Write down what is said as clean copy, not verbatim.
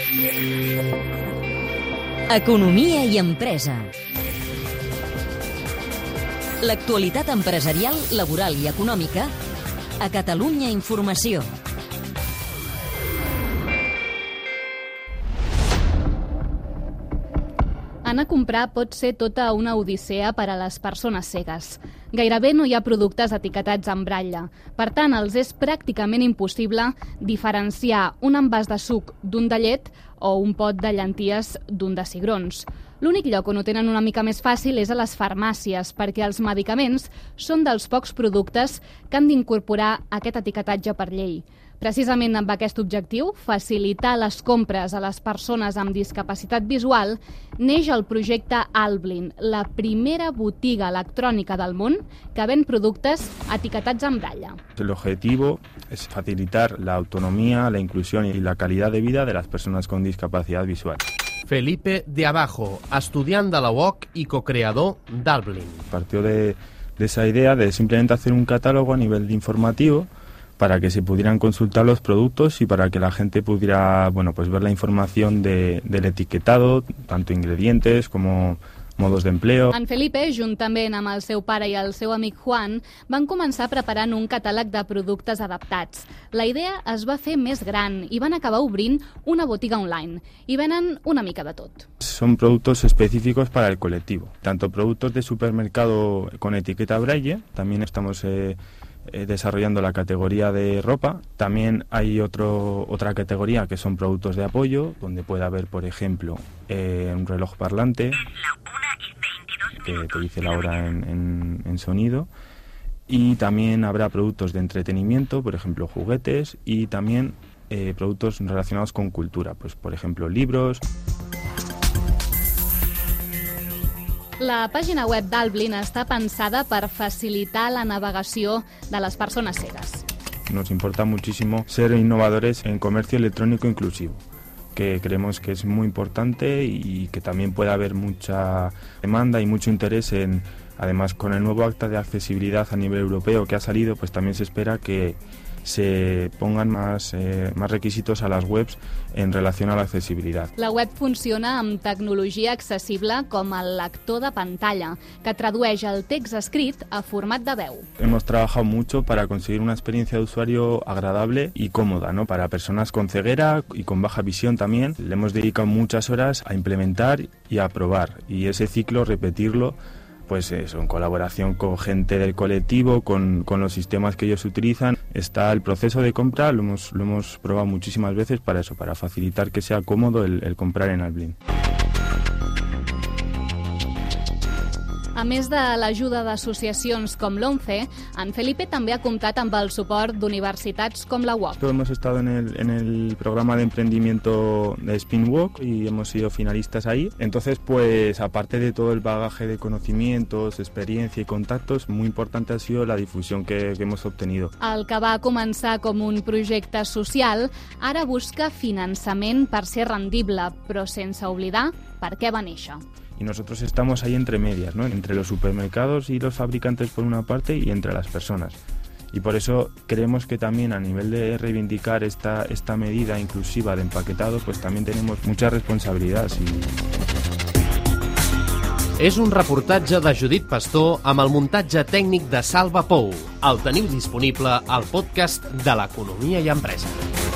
Economia i empresa. L'actualitat empresarial, laboral i econòmica a Catalunya Informació. Anar a comprar pot ser tota una odissea per a les persones cegues. Gairebé no hi ha productes etiquetats en braille. Per tant, els és pràcticament impossible diferenciar un envàs de suc d'un de llet o un pot de llenties d'un de cigrons. L'únic lloc on ho tenen una mica més fàcil és a les farmàcies, perquè els medicaments són dels pocs productes que han d'incorporar aquest etiquetatge per llei. Precisament amb aquest objectiu, facilitar les compres a les persones amb discapacitat visual, neix el projecte Alblin, la primera botiga electrònica del món que ven productes etiquetats en braille. El objetivo es facilitar la autonomía, la inclusión y la calidad de vida de las personas con discapacidad visual. Felipe de Abajo, estudiant de la UOC i co-creador d'Alblin. Partió de esa idea de simplemente hacer un catálogo a nivel informativo para que se pudieran consultar los productos y para que la gente pudiera, pues ver la información del etiquetado, tanto ingredientes como modos d'empleo. En Felipe, juntament amb el seu pare i el seu amic Juan, van començar preparant un catàleg de productes adaptats. La idea es va fer més gran i van acabar obrint una botiga online. I venen una mica de tot. Son productos específicos para el colectivo. Tanto productos de supermercado con etiqueta braille, también estamos desarrollando la categoría de ropa. También hay otra categoría que son productos de apoyo, donde puede haber, por ejemplo, un reloj parlante que te dice la hora en sonido, y también habrá productos de entretenimiento, por ejemplo juguetes, y también productos relacionados con cultura, pues por ejemplo libros. La pàgina web d'Alblin està pensada per facilitar la navegació de les persones cegues. Nos importa muchísimo ser innovadores en comercio electrónico inclusivo, que creemos que es muy importante y que también puede haber mucha demanda y mucho interés en, además con el nuevo acta de accesibilidad a nivel europeo que ha salido, pues también se espera que se pongan más requisitos a las webs en relación a la accesibilidad. La web funciona amb tecnologia accessible com el lector de pantalla, que tradueix el text escrit a format de veu. Hemos trabajado mucho para conseguir una experiencia de usuario agradable y cómoda, ¿no? Para personas con ceguera y con baja visión también. Le hemos dedicado muchas horas a implementar y a probar, y ese ciclo repetirlo, pues eso, en colaboración con gente del colectivo, con los sistemas que ellos utilizan. Está el proceso de compra, lo hemos probado muchísimas veces para eso, para facilitar que sea cómodo el comprar en Alblin. A més de l'ajuda d'associacions com l'ONCE, en Felipe també ha comptat amb el suport d'universitats com la UOC. Hemos estado en el programa de emprendimiento de Spinwalk y hemos sido finalistas ahí. Entonces, pues aparte de todo el bagaje de conocimientos, experiencia y contactos, muy importante ha sido la difusión que hemos obtenido. El que va començar com un projecte social, ara busca finançament per ser rendible, però sense oblidar per què va néixer. Y nosotros estamos ahí entre medias, ¿no? Entre los supermercados y los fabricantes por una parte y entre las personas. Y por eso creemos que también a nivel de reivindicar esta medida inclusiva de empaquetado, pues también tenemos mucha responsabilidad. És un reportatge de Judit Pastor amb el muntatge tècnic de Salva Pou. El teniu disponible al podcast de l'Economia i Empresa.